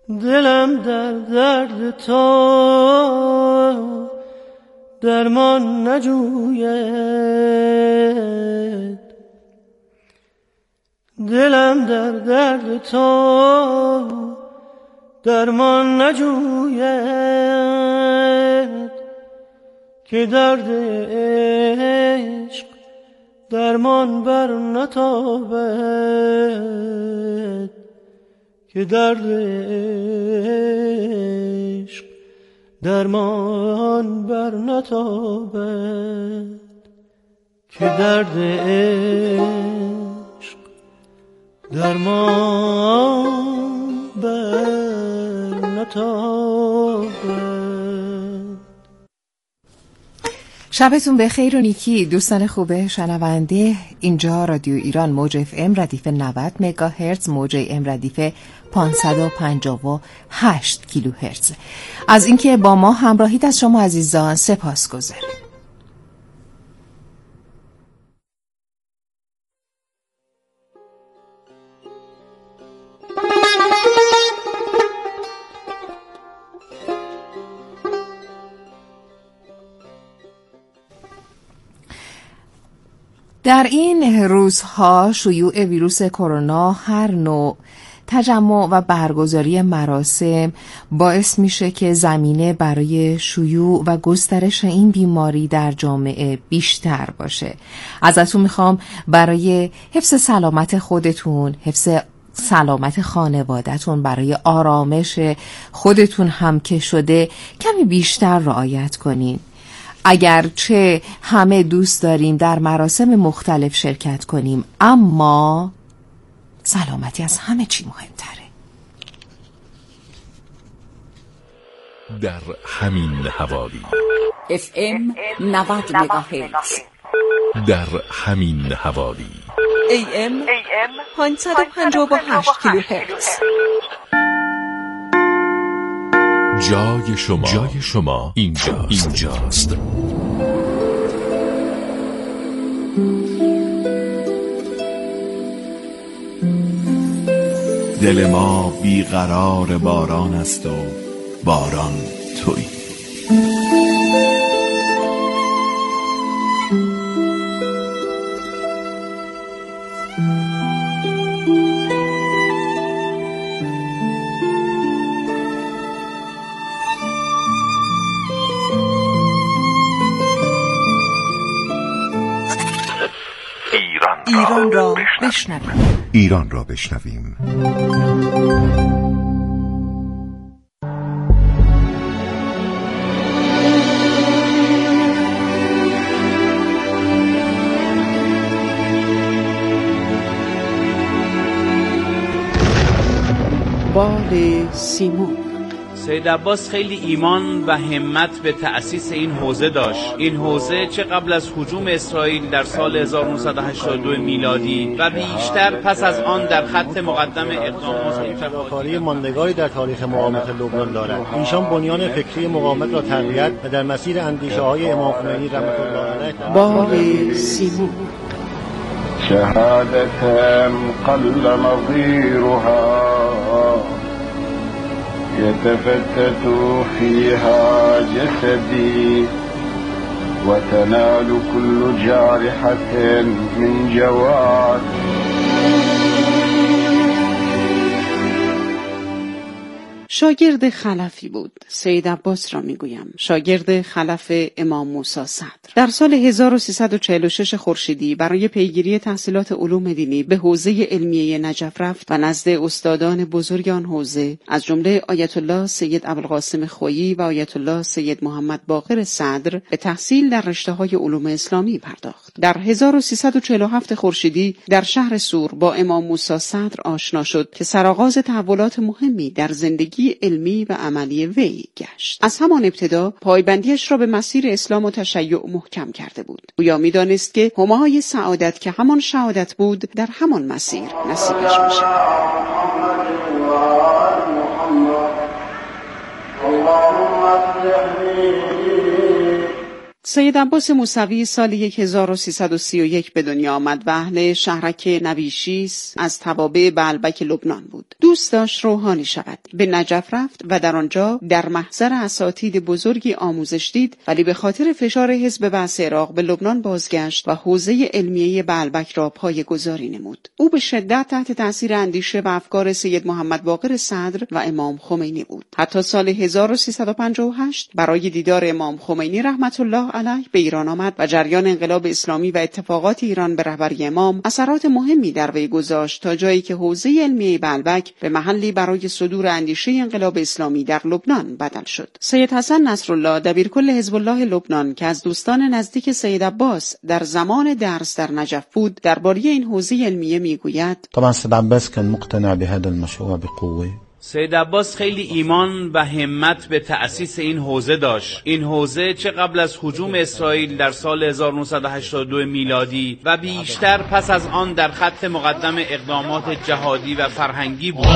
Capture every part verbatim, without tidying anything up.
دلم در درد تو درمان نجوید، دلم در درد تو درمان نجوید، که درد عشق درمان بر نتابد، که درد عشق درمان بر نتابد، که درد عشق درمان بر نتابد. شبتون بخیر و نیکی دوستان خوبه شنونده. اینجا رادیو ایران موج اف ام ردیف نود مگاهرتز، موج ام ردیف پانصد و پنجاه و هشت کیلوهرتز. از اینکه با ما همراهید از شما عزیزان سپاسگزاریم. در این روزها شیوع ویروس کرونا هر نوع تجمع و برگزاری مراسم باعث میشه که زمینه برای شیوع و گسترش این بیماری در جامعه بیشتر باشه. ازتون میخوام برای حفظ سلامت خودتون، حفظ سلامت خانوادتون، برای آرامش خودتون هم که شده کمی بیشتر رعایت کنین. اگرچه همه دوست داریم در مراسم مختلف شرکت کنیم، اما سلامتی از همه چی مهمتره. در همین حوالی اف ام نود مگاهرتز، در همین حوالی ای ام پانصد و پنجاه و هشت کیلوهرتز. جای شما جای شما اینجاست, اینجاست. دل ما بیقرار باران است و باران تویی. ایران را بشنویم. ایران را بشنویم. بال سیمون. سید عباس خیلی ایمان و همت به تأسیس این حوزه داشت. این حوزه چه قبل از هجوم اسرائیل در سال هزار و نهصد و هشتاد و دو میلادی و بیشتر پس از آن در خط مقدم اقدامات فداکاری ماندگاری در تاریخ مقاومت لبنان دارد. ایشان بنیان فکری مقاومت را تقویت و در مسیر اندیشه‌های امام خمینی رحمت الله علیه بال سیمون. شهادة قل نظيرها يتفتت فيها جسدي وتنال كل جارحة من جواد. شاگرد خلفی بود. سید عباس را میگویم. شاگرد خلف امام موسی صدر. در سال هزار و سیصد و چهل و شش خورشیدی برای پیگیری تحصیلات علوم دینی به حوزه علمیه نجف رفت و نزد استادان بزرگ آن حوزه از جمله آیت الله سید ابوالقاسم خویی و آیت الله سید محمد باقر صدر به تحصیل در رشته‌های علوم اسلامی پرداخت. در هزار و سیصد و چهل و هفت خورشیدی در شهر سور با امام موسی صدر آشنا شد که سرآغاز تحولات مهمی در زندگی علمی و عملی وی گشت. از همان ابتدا پایبندیش را به مسیر اسلام و تشیع محکم کرده بود. گویا می‌دانست که همای سعادت که همان شهادت بود در همان مسیر نصیبش میشه. سید عباس موسوی سال هزار و سیصد و سی و یک به دنیا آمد و اهل شهرک نویشیس از توابع بعلبک لبنان بود. دوست دوست داشت روحانی شود. به نجف رفت و در آنجا در محضر اساتید بزرگی آموزش دید، ولی به خاطر فشار حزب بعث عراق به لبنان بازگشت و حوزه علمیه بعلبک را پایه‌گذاری نمود. او به شدت تحت تاثیر اندیشه و افکار سید محمد باقر صدر و امام خمینی بود. حتی سال هزار و سیصد و پنجاه و هشت برای دیدار امام خمینی رحمت الله علیه به ایران آمد و جریان انقلاب اسلامی و اتفاقات ایران به رهبری امام اثرات مهمی در وی گذاشت، تا جایی که حوزه علمیه بعلبک به محلی برای صدور اندیشه انقلاب اسلامی در لبنان بدل شد. سید حسن نصرالله دبیرکل حزب الله لبنان که از دوستان نزدیک سید عباس در زمان درس در نجف بود، درباره این حوزه علمیه میگوید: طبعا سید عباس كان مقتنع بهذا المشروع بقوه. سید عباس خیلی ایمان و همت به تأسیس این حوزه داشت. این حوزه چه قبل از هجوم اسرائیل در سال هزار و نهصد و هشتاد و دو میلادی و بیشتر پس از آن در خط مقدم اقدامات جهادی و فرهنگی بود.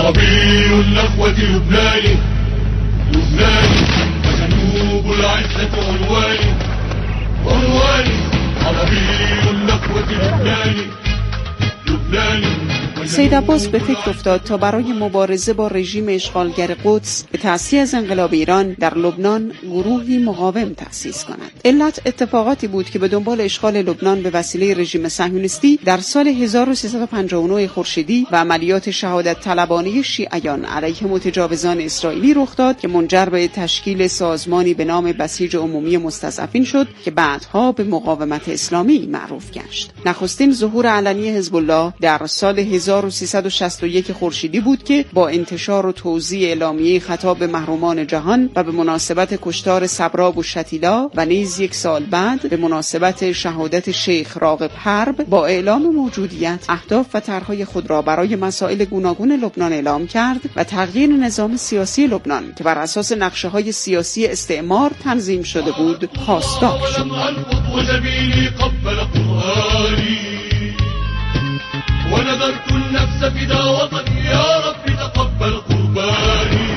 سید عباس به فکر افتاد تا برای مبارزه با رژیم اشغالگر قدس به تأسیس از انقلاب ایران در لبنان گروهی مقاوم تأسیس کند. علت اتفاقاتی بود که به دنبال اشغال لبنان به وسیله رژیم صهیونیستی در سال هزار و سیصد و پنجاه و نه خورشیدی و عملیات شهادت طلبانه شیعیان علیه متجاوزان اسرائیلی رخ داد که منجر به تشکیل سازمانی به نام بسیج عمومی مستضعفین شد که بعدها به مقاومت اسلامی معروف گشت. نخستین ظهور علنی حزب الله در سال هزار و سیصد و شصت و یک خورشیدی بود که با انتشار و توزیع اعلامیه خطاب به محرومان جهان و به مناسبت کشتار سبراب و شتیلا و نیز یک سال بعد به مناسبت شهادت شیخ راغب حرب با اعلام موجودیت اهداف و طرحهای خود را برای مسائل گوناگون لبنان اعلام کرد و تغییر نظام سیاسی لبنان که بر اساس نقشه‌های سیاسی استعمار تنظیم شده بود خواستار شد. ونذرت النفس فدا وطني يا رب تقبل قرباني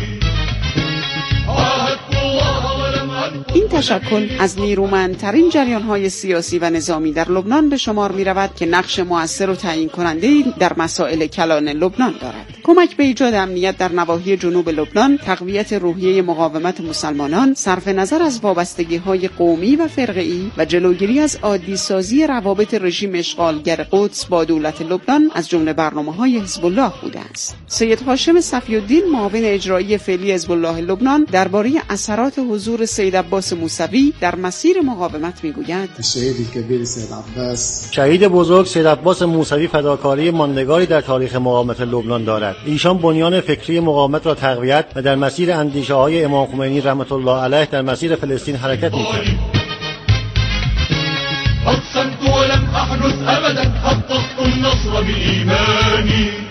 عاهدت الله ولم أنكر. این تشکل از نیرومندترین جریان‌های سیاسی و نظامی در لبنان به شمار می‌رود که نقش مؤثر و تعیین کننده‌ای در مسائل کلان لبنان دارد. کمک به ایجاد امنیت در نواحی جنوب لبنان، تقویت روحیه مقاومت مسلمانان، صرف نظر از وابستگی‌های قومی و فرقه‌ای و جلوگیری از عادی‌سازی روابط رژیم اشغالگر قدس با دولت لبنان از جمله برنامه‌های حزب الله بوده است. سید هاشم صفی‌الدین معاون اجرایی فعلی حزب الله لبنان درباره اثرات حضور سید عباس موسوی در مسیر مقاومت میگوید: شهید کبیر سید عباس، شهید بزرگ سید عباس موسوی فداکاری ماندگاری در تاریخ مقاومت لبنان دارد. ایشان بنیان فکری مقاومت را تقویت و در مسیر اندیشه‌های امام خمینی رحمت الله علیه در مسیر فلسطین حرکت می‌کرد. أقسمت ولم أحدث أبدا حققت النصر بالإيمان.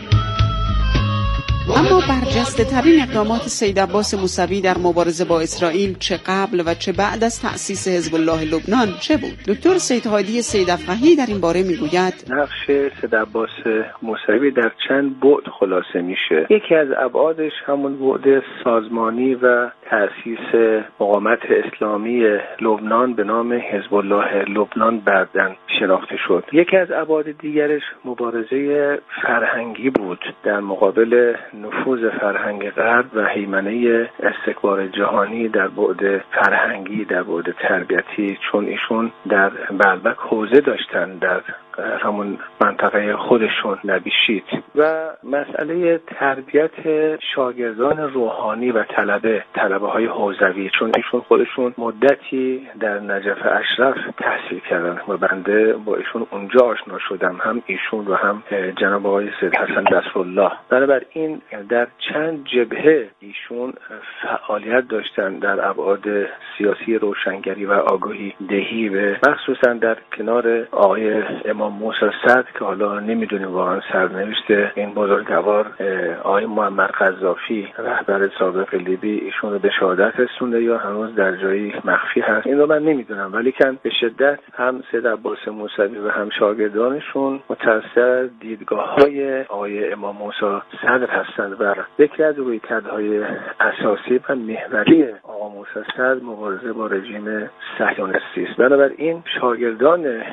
اما برجسته ترین اقدامات سید عباس موسوی در مبارزه با اسرائیل چه قبل و چه بعد از تأسیس حزب الله لبنان چه بود؟ دکتر سید هادی سید افقهی در این باره میگوید: نقش سید عباس موسوی در چند بعد خلاصه میشه. یکی از ابعادش همون بعد سازمانی و تأسیس مقاومت اسلامی لبنان به نام حزب الله لبنان بعداً شناخته شد. یکی از ابعاد دیگرش مبارزه فرهنگی بود در مقابل نفوذ فرهنگ غرب و هیمنه استکبار جهانی در بعد فرهنگی، در بعد تربیتی، چون ایشون در بعلبک حوزه داشتن در همون منطقه خودشون نبیشید و مسئله تربیت شاگردان روحانی و طلبه طلبه های حوزوی، چون ایشون خودشون مدتی در نجف اشرف تحصیل کردن و بنده با ایشون اونجا آشنا شدم، هم ایشون و هم جناب آقای سید حسن نصرالله. بنابراین در چند جبهه ایشون فعالیت داشتن در ابعاد سیاسی روشنگری و آگاهی دهی، به مخصوصا در کنار آقای امام موسی صدر که حالا نمیدونیم واقعا سرنوشت این بزرگوار آقای محمد قذافی رهبر سابق لیبی ایشون رو به شهادت رسونده یا هنوز در جایی مخفی هست، این رو من نمیدونم، ولی کن به شدت هم سید عباس موسوی و هم شاگردانشون متأثر دیدگاه‌های آقای امام موسی صدر هستند و یکی از رویکردهای اساسی و محوری آقا موسی صدر مبارزه با رژیم صهیونیستی است. بنابراین شاگردان ایشون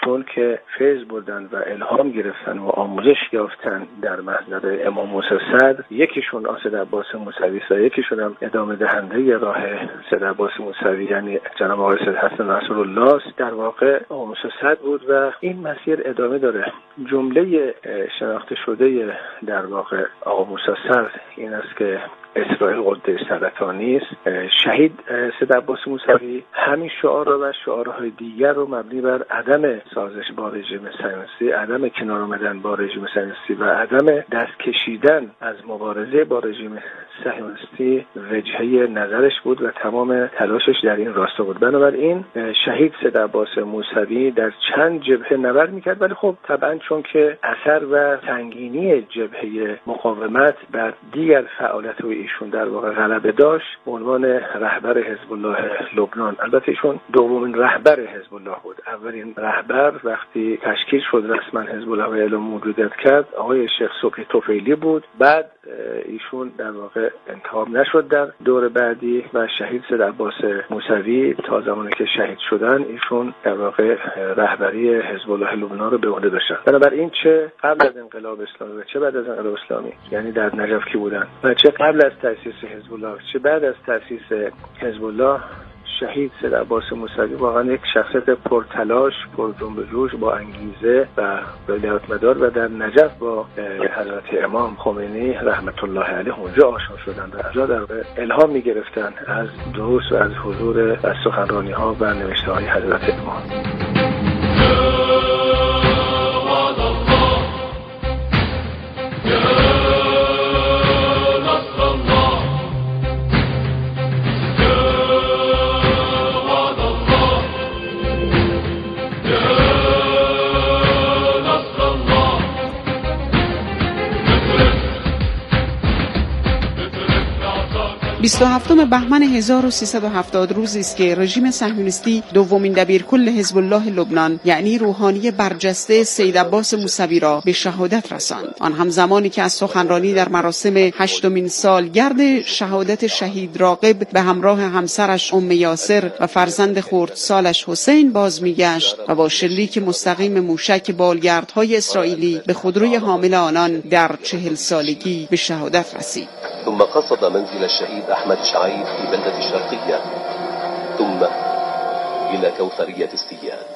چون که فیض بردن و الهام گرفتن و آموزش یافتن در محضر امام موسی صدر، یکیشون سید عباس موسوی است و یکیشون هم ادامه دهنده راه سید عباس موسوی یعنی جناب آقای سید حسن نصرالله است. در واقع امام موسی صدر بود و این مسیر ادامه داره. جمله شناخته شده در واقع آقا موسی صدر این است که اسرائیل قدس سرطانی است. شهید سید عباس موسوی همین شعار و شعارهای دیگر رو مبنی بر عدم سازش با رژیم صهیونیستی، عدم کنار آمدن با رژیم صهیونیستی و عدم دست کشیدن از مبارزه با رژیم صهیونیستی وجهه نظرش بود و تمام تلاشش در این راستا بود. بنابراین شهید سید عباس موسوی در چند جبهه نبرد میکرد، ولی خب طبعا چون که اثر و سنگینی جبهه مقاومت بر دیگر فعالیت و ایشون در واقع غلبه داشت، به عنوان رهبر حزب الله لبنان، البته ایشون دومین رهبر حزب الله بود. اولین رهبر وقتی تشکیل شد رسما حزب الله و اعلام موجودیت کرد آقای شیخ صبحی طفیلی بود. بعد ایشون در واقع انتخاب نشد در دور بعدی و شهید سید عباس موسوی تا زمانی که شهید شدن ایشون در واقع رهبری حزب الله لبنان رو به عهده داشتن. بنابراین چه قبل از انقلاب اسلامی و چه بعد از انقلاب اسلامی، یعنی در نجف کی بودن، و چه قبل از تأسیس حزب الله چه بعد از تأسیس حزب الله، شهید سید عباس موسوی واقعا یک شخصیت پرتلاش، پر جنب و جوش، با انگیزه و ولایت مدار و در نجف با حضرت امام خمینی رحمت الله علیه اونجا آشنا شدن و اونجا در الهام می‌گرفتن از دروس و از حضور و سخنرانی‌ها و نوشته‌های حضرت امام. بیست و هفتم بهمن هزار و سیصد و هفتاد روزی است که رژیم صهیونیستی دومین دبیرکل حزب الله لبنان یعنی روحانی برجسته سید عباس موسوی را به شهادت رساند. آن هم زمانی که از سخنرانی در مراسم هشتمین سالگرد شهادت شهید راغب به همراه همسرش ام یاسر و فرزند خردسالش حسین باز میگشت و با شلیک مستقیم موشک بالگردهای اسرائیلی به خودروی حامل آنان در چهل سالگی به شهادت رسید. ثم قصد منزل الشهيد أحمد شعيب في بلدة الشرقية ثم إلى كوثرية السياد.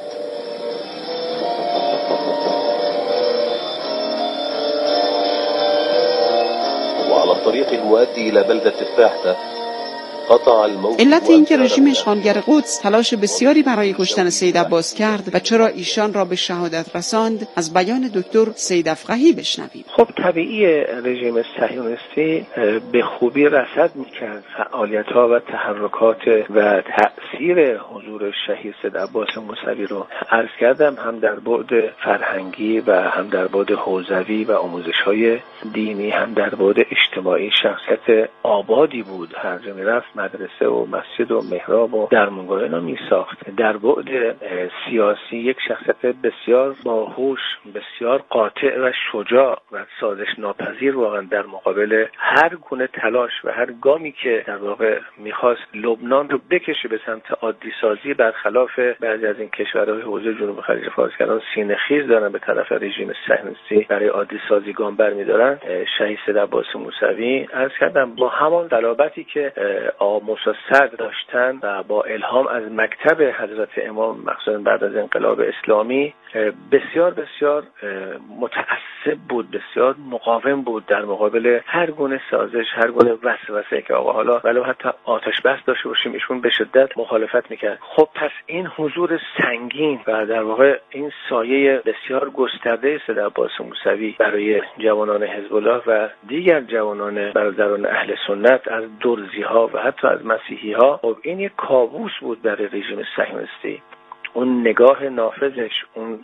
وعلى الطريق المؤدي إلى بلدة الفاحتة علت این که رژیم اشغالگر قدس تلاش بسیاری برای کشتن سید عباس کرد و چرا ایشان را به شهادت رساند از بیان دکتر سید افقهی بشنویم. خب طبیعی رژیم صهیونیستی به خوبی رصد میکرد فعالیت‌ها و تحرکات و تأثیر حضور شهید سید عباس موسوی رو. عرض کردم هم در بعد فرهنگی و هم در بعد حوزوی و آموزش‌های دینی، هم در بعد اجتماعی شخصیت آبادی بود. هر جا میرفت مدرسه و مسجد و محراب و درمونگاه اینا می ساخت. در بعد سیاسی یک شخصیت بسیار باهوش، بسیار قاطع و شجاع و سازش ناپذیر واقعا در مقابل هر گونه تلاش و هر گامی که در واقع میخواست لبنان رو بکشه به سمت عادی سازی، برخلاف بعضی از این کشورهای حوزه جنوب خلیج فارس که الان سینه خیز دارن به طرف رژیم صهیونیستی برای عادی سازی گام برمی‌دارن. شهید سید عباس موسوی عرض کردم با همان صلابتی که آقا موسی صدر داشتن و با الهام از مکتب حضرت امام مخصوصا بعد از انقلاب اسلامی بسیار بسیار متعصب بود، بسیار مقاوم بود در مقابل هر گونه سازش، هر گونه وسوسه که آقا حالا ولو حتی آتش بس داشته باشیم ایشون به شدت مخالفت میکرد. خب پس این حضور سنگین و در واقع این سایه بسیار گسترده سید عباس موسوی برای جوانان حزب الله و دیگر جوانان برادران اهل سنت از درزی ها و حتی از مسیحی ها، خب این یک کابوس بود برای رژیم صهیونیستی. اون نگاه نافذش، اون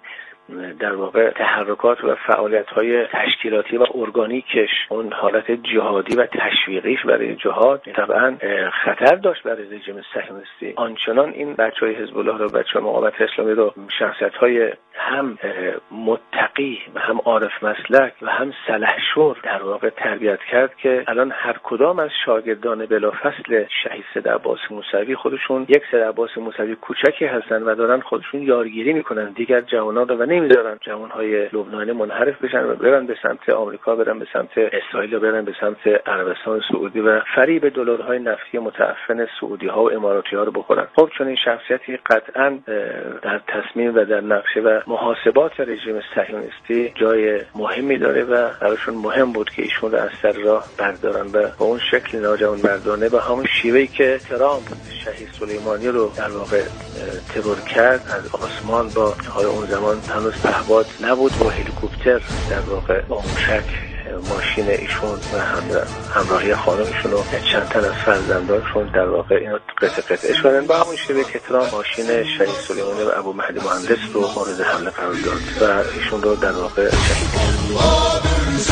در واقع تحرکات و فعالیت‌های تشکیلاتی و ارگانیکش، اون حالت جهادی و تشویقیش برای جهاد طبعا خطر داشت برای رژیم صهیونیستی. آنچنان این بچهای حزب الله رو، بچه‌های مقاومت اسلامی رو، شخصیت‌های هم متقی و هم عارف مسلک و هم سلحشور در واقع تربیت کرد که الان هر کدام از شاگردان بلافصل شهید سید عباس موسوی خودشون یک سید عباس موسوی کوچکی هستن و دارن خودشون یارگیری میکنن دیگر جوانان رو و نمیذارن جوانهای لبنانی منحرف بشن و برن به سمت آمریکا، برن به سمت اسرائیل و برن به سمت عربستان سعودی و فریب دلارهای نفتی متعفن سعودی ها و اماراتی ها رو بخورن. خب چون این شخصیتی قطعا در تصمیم و در نقشه و محاسبات رژیم صهیونیستی جای مهمی داره و براشون مهم بود که ایشون رو از سر راه بردارن و با اون شکل ناجوانمردانه و همون شیوهی که ترامپ شهید سلیمانی رو در واقع ترور کرد از آسمان با های اون زمان هنوز پهپاد نبود با هلیکوپتر در واقع با موشک ماشین ایشون و همراهی خانمشون و چند تن از فرزندانشون در واقع اینو قطع قطعش کردن. با همون شیوه که ترامپ ماشین شهید سلیمانی و ابو مهدی مهندس رو مورد حمله قرار داد و ایشون رو در واقع شهید کرد.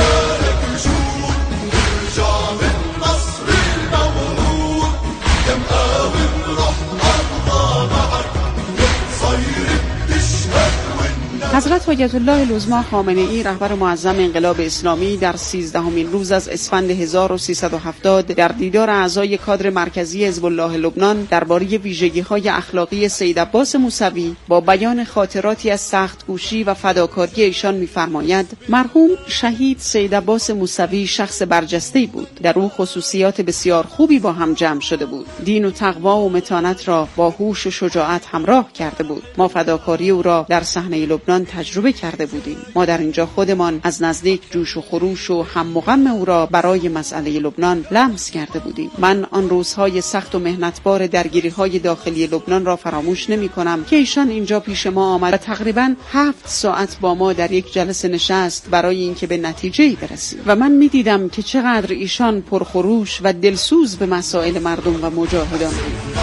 حضرت آیت الله العظمی خامنه‌ای رهبر معظم انقلاب اسلامی در سیزدهمین روز از اسفند هزار و سیصد و هفتاد در دیدار اعضای کادر مرکزی حزب الله لبنان درباره ویژگی‌های اخلاقی سید عباس موسوی با بیان خاطراتی از سخت‌کوشی و فداکاری ایشان می‌فرماید: مرحوم شهید سید عباس موسوی شخص برجسته‌ای بود. در او خصوصیات بسیار خوبی با هم جمع شده بود. دین و تقوا و متانت را با هوش و شجاعت همراه کرده بود. ما فداکاری او را در صحنه لبنان تجربه کرده بودیم. ما در اینجا خودمان از نزدیک جوش و خروش و هم و غم او را برای مسئله لبنان لمس کرده بودیم. من آن روزهای سخت و محنتبار درگیری‌های داخلی لبنان را فراموش نمی‌کنم که ایشان اینجا پیش ما آمد و تقریباً هفت ساعت با ما در یک جلسه نشست برای اینکه به نتیجه‌ای برسیم و من می‌دیدم که چقدر ایشان پرخروش و دلسوز به مسائل مردم و مجاهدان بود.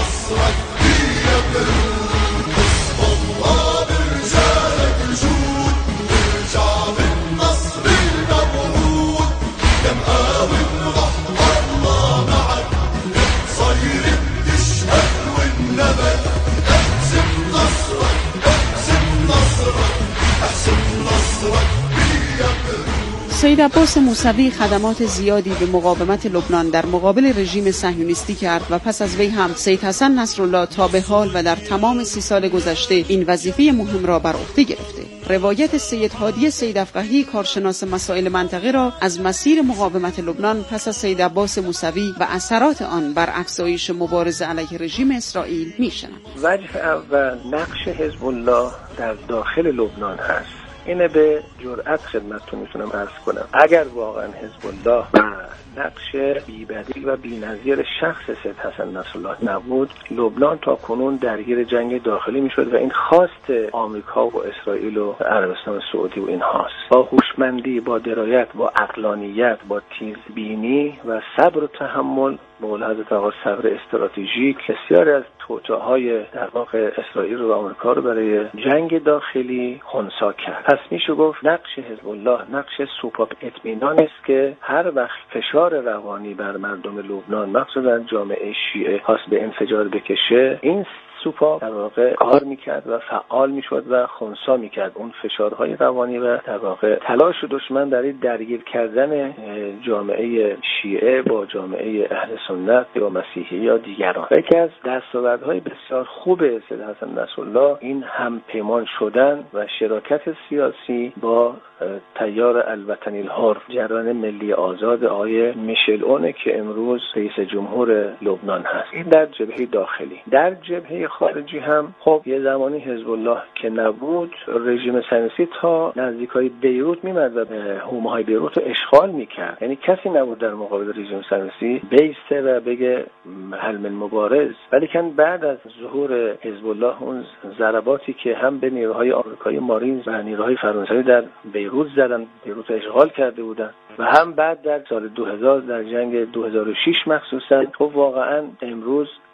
سید عباس موسوی خدمات زیادی به مقاومت لبنان در مقابل رژیم صهیونیستی کرد و پس از وی هم سید حسن نصرالله تا به حال و در تمام سی سال گذشته این وظیفه مهم را بر عهده گرفته. روایت سید هادی سید افقهی کارشناس مسائل منطقه را از مسیر مقاومت لبنان پس از سید عباس موسوی و اثرات آن بر افزایش مبارزه علیه رژیم اسرائیل می‌شنویم. وجه اول نقش حزب الله در داخل لبنان هست. اینه به جرأت خدمتتون میتونم عرض کنم اگر واقعا حزب الله و نقش بی‌بدیل و بی‌نظیر شخص سید حسن نصرالله نبود، لبنان تا کنون درگیر جنگ داخلی میشد و این خواست آمریکا و اسرائیل و عربستان سعودی و این هاست. با هوشمندی، با درایت، با عقلانیت، با تیزبینی و صبر و تحمل، به قول حضرت آقا صبر استراتژیک، بسیاری از توطئه‌های در واقع اسرائیل و آمریکا رو برای جنگ داخلی خنثی کرد. پس میشه گفت نقش حزب الله نقش سوپاپ اطمینان است که هر وقت فشار روانی بر مردم لبنان مخصوصا جامعه شیعه خواست به انفجار بکشه، این سوپا در واقع کار میکرد و فعال میشد و خنثی میکرد اون فشارهای روانی و در واقع تلاش دشمن برای درگیر کردن جامعه شیعه با جامعه اهل سنت یا مسیحی یا دیگران. یکی از دستاوردهای بسیار خوب سید حسن نصرالله این هم پیمان شدن و شراکت سیاسی با تیار الوطنی الحر، جریان ملی آزاد آقای میشل اونه که امروز رئیس جمهور لبنان هست. این در جبهه داخلی. در جبهه خارجی هم خب یه زمانی حزب الله که نبود، رژیم صهیونیستی تا نزدیکای بیروت میمد و حومه‌های بیروت رو اشغال میکرد. یعنی کسی نبود در مقابل رژیم صهیونیستی بیسته و بگه حل من مبارز. ولی کن بعد از ظهور حزب الله اون ضرباتی که هم به نیروهای آمریکایی مارینز و نیروهای فرانسوی در بیروت زدن، بیروت رو اشغال کرده بودن و هم بعد در سال دو هزار در جنگ دو هزار و شش مخصوصا، خب واقعا امروز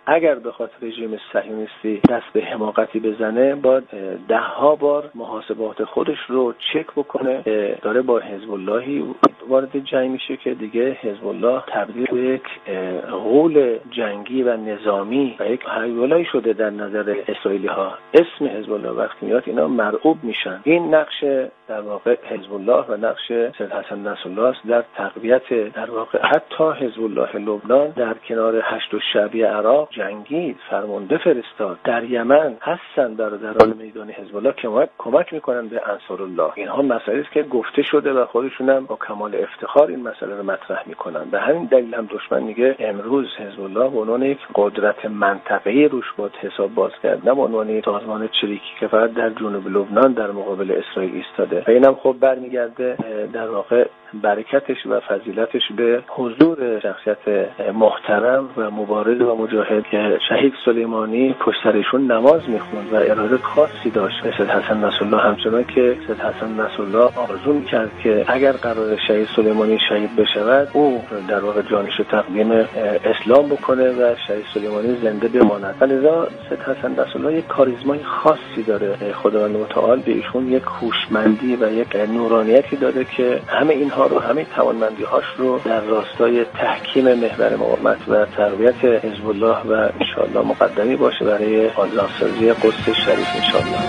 اگر به خاطر رژیم صهیونیستی دست به حماقتی بزنه باید ده ها بار محاسبات خودش رو چک بکنه. داره با حزب اللهی وارد جنگ میشه که دیگه حزب الله تبدیل به یک غول جنگی و نظامی و یک هیولایی شده در نظر اسرائیلی ها. اسم حزب الله وقتی میاد اینا مرعوب میشن. این نقش در واقع حزب الله و نقش سید حسن نصرالله است در تقویت در واقع حتی حزب الله لبنان در کنار هشت الشعبی عراق جنگی فرمانده فرستاد. در یمن هستن برادران میدان حزب الله که کمک میکنن به انصار الله. اینها مسائلی است که گفته شده و خودشون هم با کمال افتخار این مسئله رو مطرح میکنن. به همین دلیل هم دشمن میگه امروز حزب الله به عنوان یک قدرت منطقه‌ای روش باید حساب باز کرد، نه به عنوان یک سازمان چریکی که فقط در جنوب لبنان در مقابل اسرائیل ایستاده. و اینم خب برمیگرده در واقع برکتش و فضیلتش به حضور شخصیت محترم و مبارز و مجاهد که شهید سلیمانی پشت سرشون نماز میخوند و اراده خاصی داشت. سید حسن نصرالله همچنان که سید حسن نصرالله آرزو میکرد که اگر قرار شهید سلیمانی شهید بشود او در واقع جانش تقدیم اسلام بکنه و شهید سلیمانی زنده بماند. لذا سید حسن نصرالله یک کاریزمای خاصی داره. خداوند متعال به ایشون یک هوشمندی و یک نورانیتی داده که همه اینها رو همه توانمندی هاش رو در راستای تحکیم محور مقاومت و تقویت حزب الله و ان شاء الله مقدمی باشه برای آزادسازی قدس شریف ان شاء الله.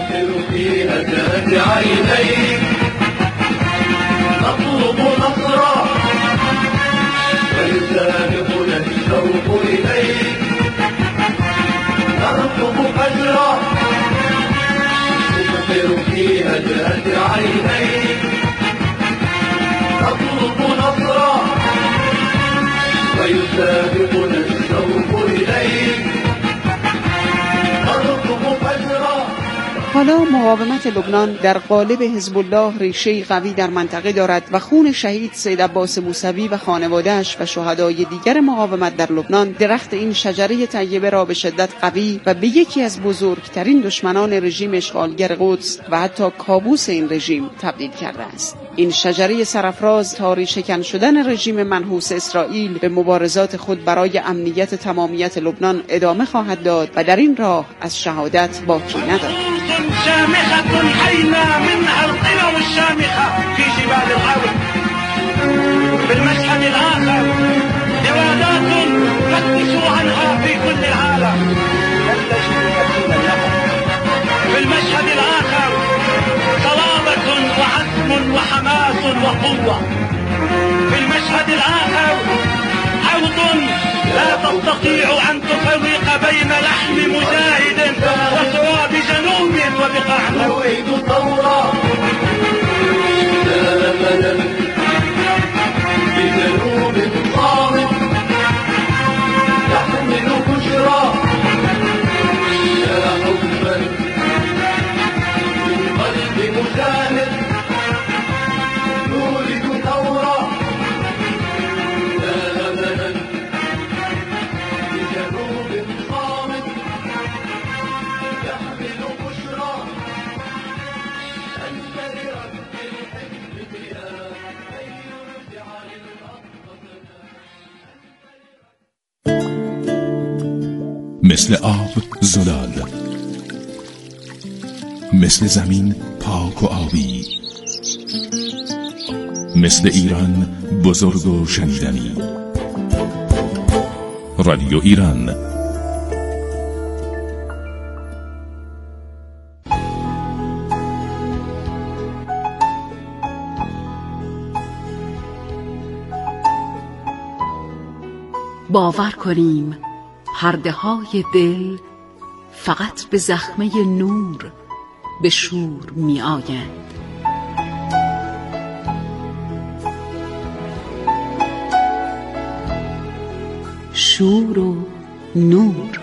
نطلب نصرا ويسابقنا الشوق إليك نرقب فجرا نبصر في أجهة عينيك نطلب نصرا ويسابقنا الشوق إليك نرقب فجرا. حالا مقاومت لبنان در قالب حزب الله ریشه‌ای قوی در منطقه دارد و خون شهید سید عباس موسوی و خانواده‌اش و شهدای دیگر مقاومت در لبنان درخت این شجره طیبه را به شدت قوی و به یکی از بزرگترین دشمنان رژیم اشغالگر قدس و حتی کابوس این رژیم تبدیل کرده است. این شجره سرافراز تا ریشه‌کن شدن رژیم منحوس اسرائیل به مبارزات خود برای امنیت تمامیت لبنان ادامه خواهد داد و در این راه از شهادت باکی ندارد. شامخة حينا منها القلم الشامخة في جبال الأرض. في المشهد الآخر جوادات فتشوا عنها في كل العالم. في المشهد الآخر صلابة وعزم وحماس وقوة. في المشهد الآخر عوض لا تستطيع أن تفرق بين لحم مجاهد وتراب جنوب وبقاع نويت ثورة لا أبدا بجنوب صامت يحمل بشرى يا حبا من قلب مجاهد نولد ثورة لا أبدا بجنوب صامت يحمل بشرى مثل آب زلال، مثل زمین پاک و آبی، مثل ایران بزرگ و شنیدنی. رادیو ایران. باور کنیم پرده های دل فقط به زخمه نور به شور می آیند. شور و نور.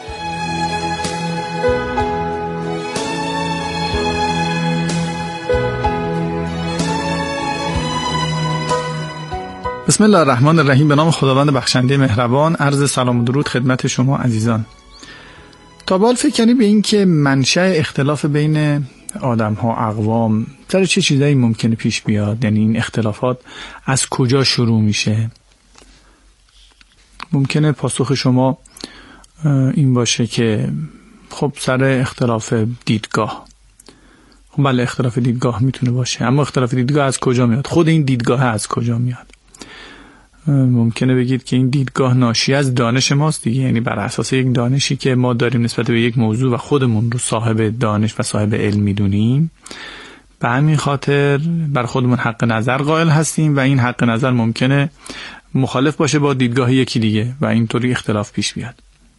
بسم الله الرحمن الرحیم. به نام خداوند بخشنده مهربان. عرض سلام و درود خدمت شما عزیزان. تا به حال فکر کنید به این که منشأ اختلاف بین آدم ها، اقوام، سر چه چیزایی ممکنه پیش بیاد؟ یعنی این اختلافات از کجا شروع میشه؟ ممکنه پاسخ شما این باشه که خب سر اختلاف دیدگاه. خب بله اختلاف دیدگاه میتونه باشه، اما اختلاف دیدگاه از کجا میاد؟ خود این دیدگاه از کجا میاد؟ ممکنه بگید که این دیدگاه ناشی از دانش ماست دیگه، یعنی بر اساس یک دانشی که ما داریم نسبت به یک موضوع و خودمون رو صاحب دانش و صاحب علم میدونیم، به همین خاطر بر خودمون حق نظر قائل هستیم و این حق نظر ممکنه مخالف باشه با دیدگاه یکی دیگه و اینطوری اختلاف پیش بیاد.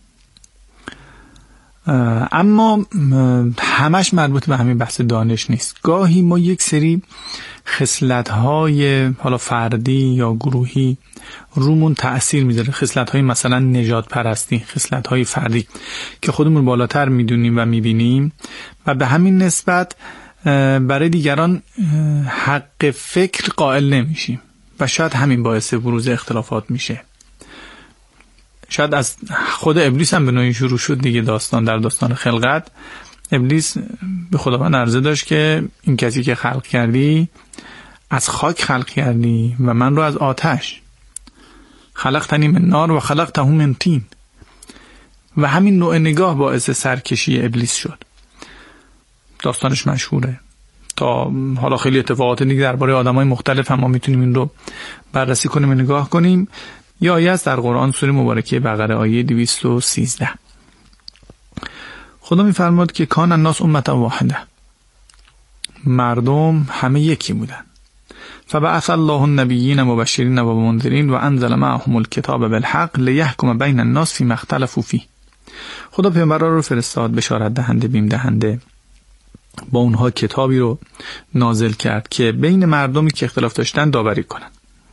اما همش مربوط به همین بحث دانش نیست. گاهی ما یک سری خصلت‌های حالا فردی یا گروهی رومون تأثیر میذاره، خصلت‌های مثلا نژاد پرستی، خصلت‌های فردی که خودمون بالاتر میدونیم و میبینیم و به همین نسبت برای دیگران حق فکر قائل نمیشیم و شاید همین باعث بروز اختلافات میشه. شاید از خود ابلیس هم به نوعی شروع شد دیگه. داستان در داستان خلقت ابلیس به خداوند عرضه داشت که این کسی که خلق کردی از خاک خلق کردی و من رو از آتش، خلقتنی من نار و خلقته من طین. و همین نوع نگاه باعث سرکشی ابلیس شد. داستانش مشهوره. تا حالا خیلی اتفاقات دیگه درباره آدمای مختلف هم ما میتونیم این رو بررسی کنیم و نگاه کنیم. یا آیه است در قرآن سوره مبارکه بقره آیه دویست و سیزده. خدا میفرماد که کان الناس امة واحده، مردم همه یکی بودن. فبعث الله النبیین مبشرین و منذرین و انزل معهم الکتاب بالحق لیحکم بین الناس فیما اختلفوا فیه. خدا پیامبران رو فرستاد، بشارت دهنده، بیم دهنده، با اونها کتابی رو نازل کرد که بین مردمی که اختلاف داشتن داوری کنن.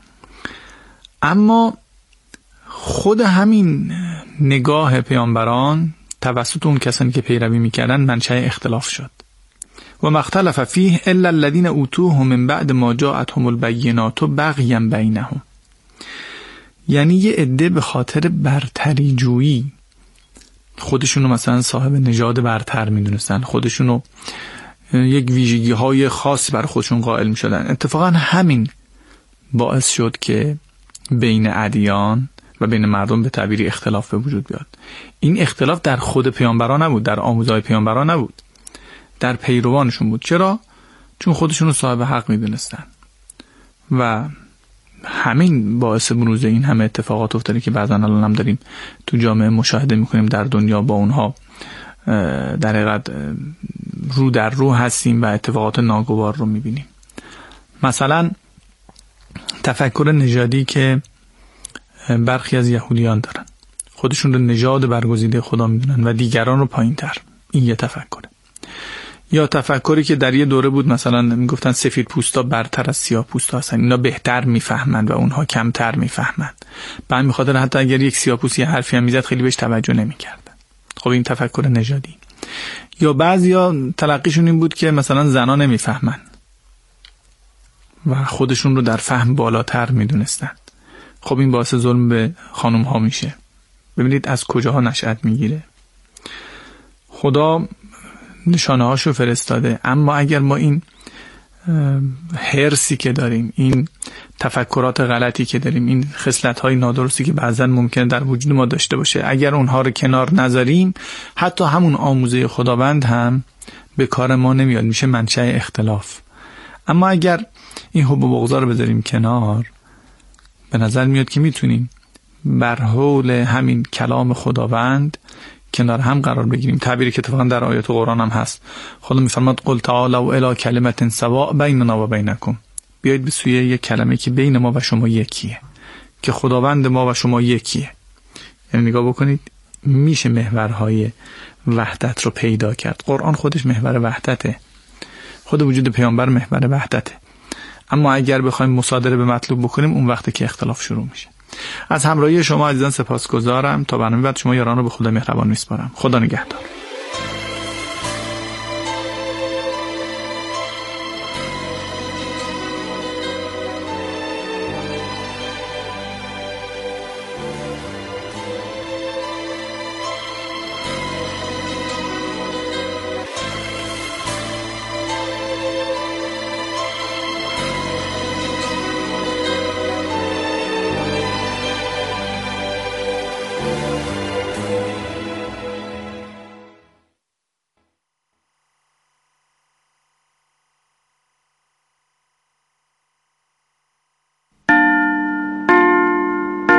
اما خود همین نگاه پیامبران توسط اون کسانی که پیروی میکردن منشأ اختلاف شد. و مختلف فیه الا الذین اوتوه من بعد ما جاءتهم البینات بغیا بینهم. یعنی یه عده به خاطر برتری جویی خودشونو مثلا صاحب نژاد برتر میدونستن، خودشونو یک ویژگی های خاصی برای خودشون قائل میشدن. اتفاقا همین باعث شد که بین ادیان و بین مردم به تعبیری اختلاف به وجود بیاد. این اختلاف در خود پیامبران نبود، در آموزهای پیامبران نبود، در پیروانشون بود. چرا؟ چون خودشون رو صاحب حق میدونستن و همین باعث بروز این همه اتفاقات افتاده که بعضا الان هم داریم تو جامعه مشاهده میکنیم. در دنیا با اونها در حقیقت رو در رو هستیم و اتفاقات ناگوار رو میبینیم. مثلا تفکر نژادی که برخی از یهودیان دارن، خودشون رو نژاد برگزیده خدا میدونن و دیگران رو پایین تر. این یه تفکره. یا تفکری که در یه دوره بود مثلا میگفتن سفید پوستا برتر از سیاه پوستا هستن، اینا بهتر میفهمند و اونها کمتر میفهمند. به همین خاطر حتی اگر یک سیاه پوست یه حرفی هم میزد خیلی بهش توجه نمیکردن. خب این تفکر نژادی. یا بعضیا تلقیشون این بود که مثلا زنا نمیفهمن و خودشون رو در فهم بالاتر میدونستن. خب این باعث ظلم به خانم ها میشه. ببینید از کجاها نشأت میگیره. خدا نشانه هاشو فرستاده، اما اگر ما این هرسی که داریم، این تفکرات غلطی که داریم، این خصلت های نادرستی که بعضا ممکنه در وجود ما داشته باشه، اگر اونها رو کنار نذاریم، حتی همون آموزه خداوند هم به کار ما نمیاد، میشه منشأ اختلاف. اما اگر این حب و بغضا رو بذاریم کنار، به نظر میاد که میتونیم بر حول همین کلام خداوند کنار هم قرار بگیریم. تعبیری که اتفاقا در آیات قرآن هم هست. خدا میفرماد قل تعالوا الی کلمة سواء بیننا و بینکم. بیایید به سوی یک کلمه که بین ما و شما یکیه، که خداوند ما و شما یکیه. یعنی نگاه بکنید میشه محورهای وحدت رو پیدا کرد. قرآن خودش محور وحدته، خود وجود پیامبر محور وحدته. اما اگر بخوایم مصادره به مطلوب بکنیم، اون وقته که اختلاف شروع میشه. از همراهی شما عزیزان سپاسگزارم. تا برنامه بعد شما یاران رو به خدا مهربان میسپارم. خدا نگهدار.